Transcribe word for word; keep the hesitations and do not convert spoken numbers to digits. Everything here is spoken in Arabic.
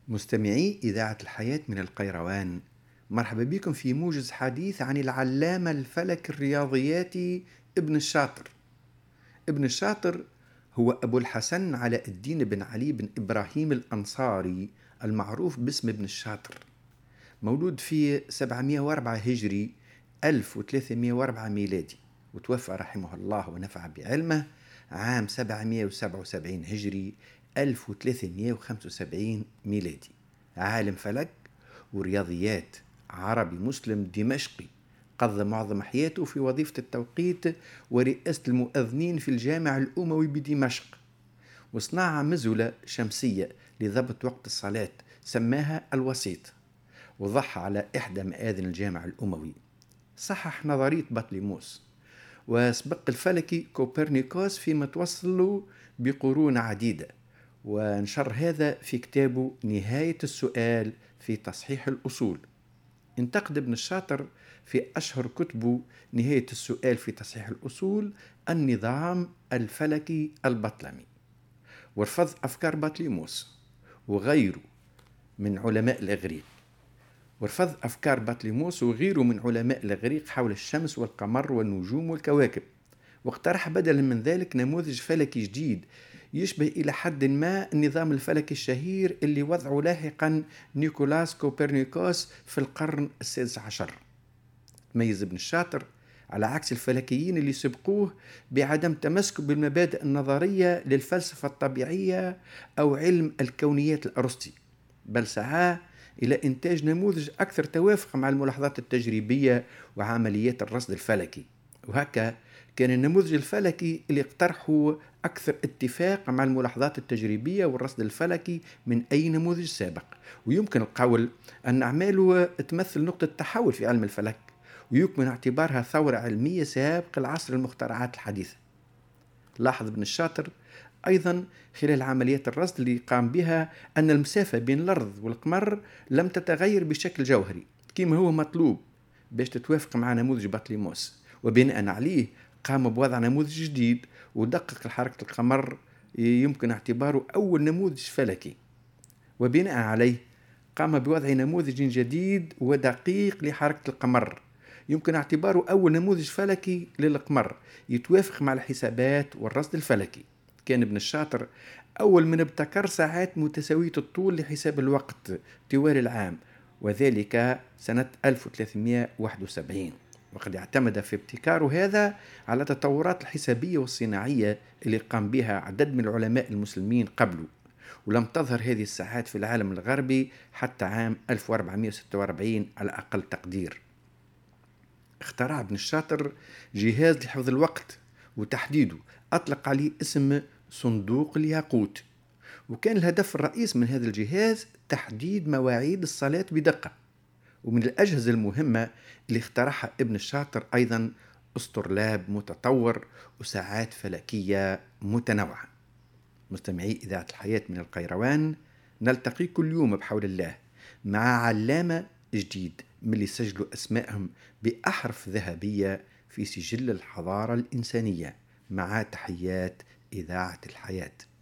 مستمعي إذاعة الحياة من القيروان، مرحبا بكم في موجز حديث عن العلامة الفلك الرياضياتي ابن الشاطر. ابن الشاطر هو أبو الحسن علاء الدين بن علي بن إبراهيم الأنصاري المعروف باسم ابن الشاطر، مولود في سبعمائة وأربعة هجري ألف وثلاثمائة وأربعة ميلادي، وتوفى رحمه الله ونفع بعلمه عام سبعمائة وسبعة وسبعين هجري ألف وثلاثمائة وخمسة وسبعين ميلادي. عالم فلك ورياضيات عربي مسلم دمشقي، قضى معظم حياته في وظيفة التوقيت ورئاسة المؤذنين في الجامع الأموي بدمشق، وصنع مزولة شمسية لضبط وقت الصلاة سماها الوسيط، وضح على إحدى مآذن الجامع الأموي. صحح نظرية بطليموس وسبق الفلكي كوبرنيكوس فيما توصل بقرون عديدة، ونشر هذا في كتابه نهاية السؤال في تصحيح الأصول. انتقد ابن الشاطر في أشهر كتبه نهاية السؤال في تصحيح الأصول النظام الفلكي البطلمي، ورفض أفكار بطليموس وغيره من علماء الإغريق ورفض أفكار بطليموس وغيره من علماء الإغريق حول الشمس والقمر والنجوم والكواكب، واقترح بدلا من ذلك نموذج فلكي جديد يشبه إلى حد ما النظام الفلكي الشهير اللي وضعه لاحقا نيكولاس كوبرنيكوس في القرن السادس عشر. تميز ابن الشاطر على عكس الفلكيين اللي سبقوه بعدم تمسكه بالمبادئ النظرية للفلسفة الطبيعية أو علم الكونيات الأرسطي، بل سعى إلى إنتاج نموذج أكثر توافق مع الملاحظات التجريبية وعمليات الرصد الفلكي. وهكا كان النموذج الفلكي اللي اقترحه أكثر اتفاق مع الملاحظات التجريبية والرصد الفلكي من أي نموذج سابق، ويمكن القول أن أعماله تمثل نقطة تحول في علم الفلك، ويمكن اعتبارها ثورة علمية سابق العصر المخترعات الحديثة. لاحظ ابن الشاطر أيضا خلال عمليات الرصد اللي قام بها أن المسافة بين الأرض والقمر لم تتغير بشكل جوهري كما هو مطلوب باش تتوافق مع نموذج بطليموس، وبناء عليه قام بوضع نموذج جديد ودقق حركة القمر يمكن اعتباره أول نموذج فلكي، وبناء عليه قام بوضع نموذج جديد ودقيق لحركة القمر يمكن اعتباره أول نموذج فلكي للقمر يتوافق مع الحسابات والرصد الفلكي. كان ابن الشاطر أول من ابتكر ساعات متساوية الطول لحساب الوقت طوال العام، وذلك سنة ألف وثلاثمائة وواحد وسبعين، وقد اعتمد في ابتكاره هذا على التطورات الحسابية والصناعية اللي قام بها عدد من العلماء المسلمين قبله، ولم تظهر هذه الساعات في العالم الغربي حتى عام ألف وأربعمائة وستة وأربعين على أقل تقدير. اخترع ابن الشاطر جهاز لحفظ الوقت وتحديده أطلق عليه اسم صندوق الياقوت، وكان الهدف الرئيس من هذا الجهاز تحديد مواعيد الصلاة بدقة. ومن الأجهزة المهمة اللي اخترعها ابن الشاطر أيضا أسطرلاب متطور وساعات فلكية متنوعة. مستمعي إذاعة الحياة من القيروان، نلتقي كل يوم بحول الله مع علامة جديد من اللي سجلوا أسمائهم بأحرف ذهبية في سجل الحضارة الإنسانية، مع تحيات إذاعة الحياة.